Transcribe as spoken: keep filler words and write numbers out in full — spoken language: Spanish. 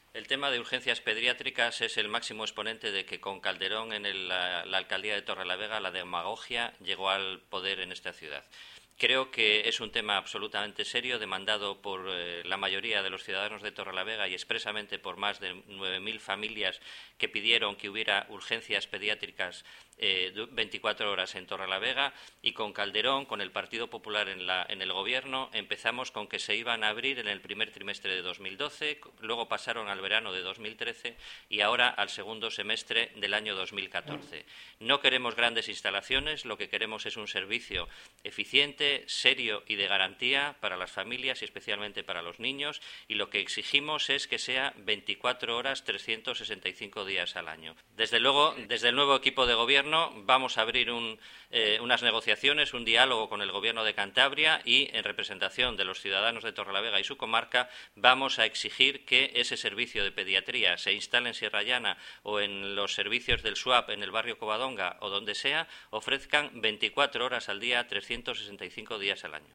El tema de urgencias pediátricas es el máximo exponente de que con Calderón en el, la, la alcaldía de Torrelavega la demagogia llegó al poder en esta ciudad. Creo que es un tema absolutamente serio, demandado por eh, la mayoría de los ciudadanos de Torrelavega y expresamente por más de nueve mil familias que pidieron que hubiera urgencias pediátricas eh, veinticuatro horas en Torrelavega. Y con Calderón, con el Partido Popular en, la, en el gobierno, empezamos con que se iban a abrir en el primer trimestre de dos mil doce, luego pasaron al verano de dos mil trece y ahora al segundo semestre del año dos mil catorce. No queremos grandes instalaciones, lo que queremos es un servicio eficiente, serio y de garantía para las familias y especialmente para los niños, y lo que exigimos es que sea veinticuatro horas, trescientos sesenta y cinco días al año. Desde luego, desde el nuevo equipo de gobierno vamos a abrir un, eh, unas negociaciones, un diálogo con el gobierno de Cantabria y, en representación de los ciudadanos de Torrelavega y su comarca, vamos a exigir que ese servicio de pediatría se instale en Sierra Llana o en los servicios del S U A P en el barrio Covadonga o donde sea, ofrezcan veinticuatro horas al día, trescientos sesenta y cinco días al año.